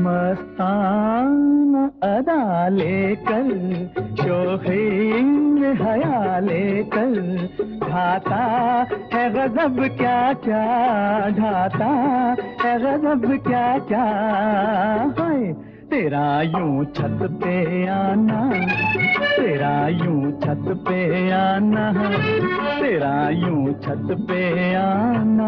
मस्ताना अदा लेकर, शोखी में हया लेकर, ढाता है गजब क्या क्या, ढाता है गजब क्या क्या। हाय तेरा यूं छत पे आना, तेरा यूं छत पे आना, तेरा यूं छत पे आना।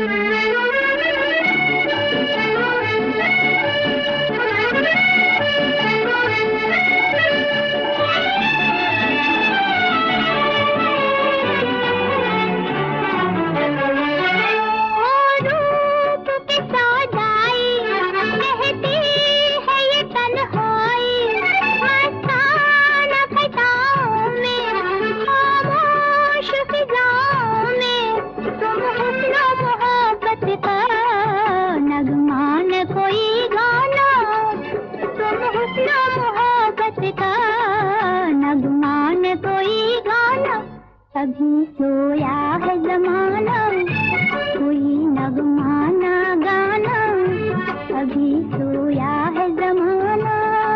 अभी सोया है जमाना, कोई नगमाना गाना, अभी सोया है जमाना।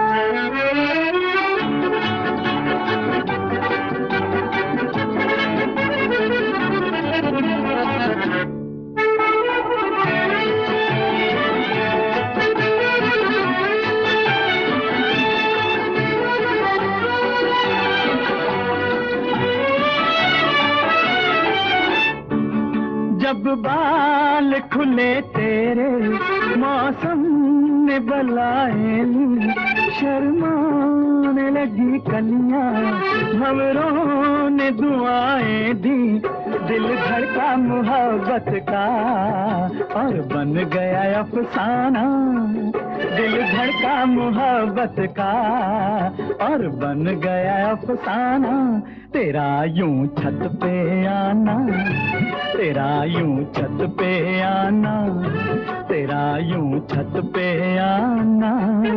जब बाल खुले तेरे मौसम ने बुलाए, शर्माने लगी कलियां, भंवरों ने दुआएं दी, दिल धड़का मोहब्बत का और बन गया अफसाना। दिल धड़का मोहब्बत का और बन गया अफसाना। तेरा यूं छत पे आना, तेरा यूं छत पे आना, तेरा यूं छत पे आना।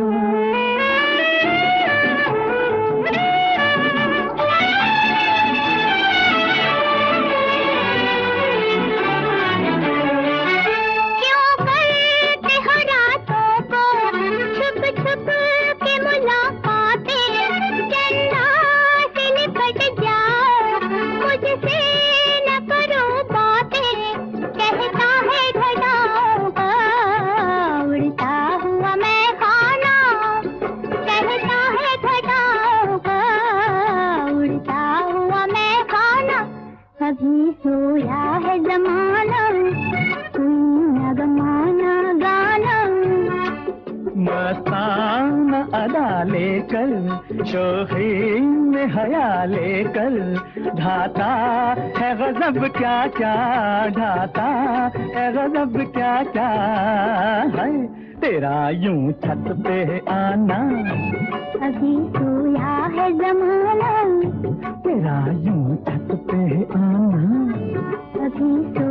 अभी सोया है जमाना, कोई नगमाना गाना। मस्ताना अदा लेकर, शोखी में हया लेकर, ढाता है गजब क्या क्या, ढाता है गजब क्या क्या। है तेरा यूं छत पे आना, अभी सोया है जमाना, तेरा यूं छत पे आना, अभी